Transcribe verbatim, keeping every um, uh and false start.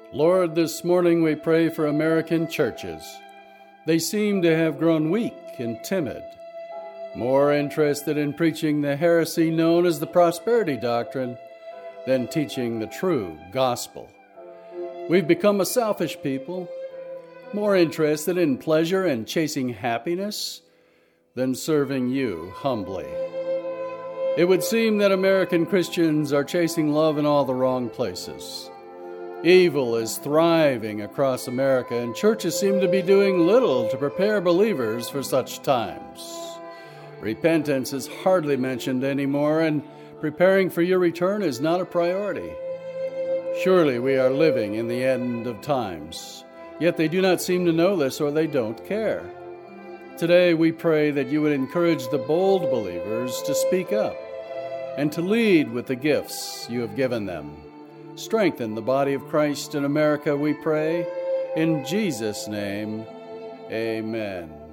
Lord, this morning we pray for American churches. They seem to have grown weak and timid, more interested in preaching the heresy known as the prosperity doctrine than teaching the true gospel. We've become a selfish people, more interested in pleasure and chasing happiness than serving you humbly. It would seem that American Christians are chasing love in all the wrong places. Evil is thriving across America, and churches seem to be doing little to prepare believers for such times. Repentance is hardly mentioned anymore, and preparing for your return is not a priority. Surely we are living in the end of times, yet they do not seem to know this, or they don't care. Today we pray that you would encourage the bold believers to speak up and to lead with the gifts you have given them. Strengthen the body of Christ in America, we pray. In Jesus' name, amen.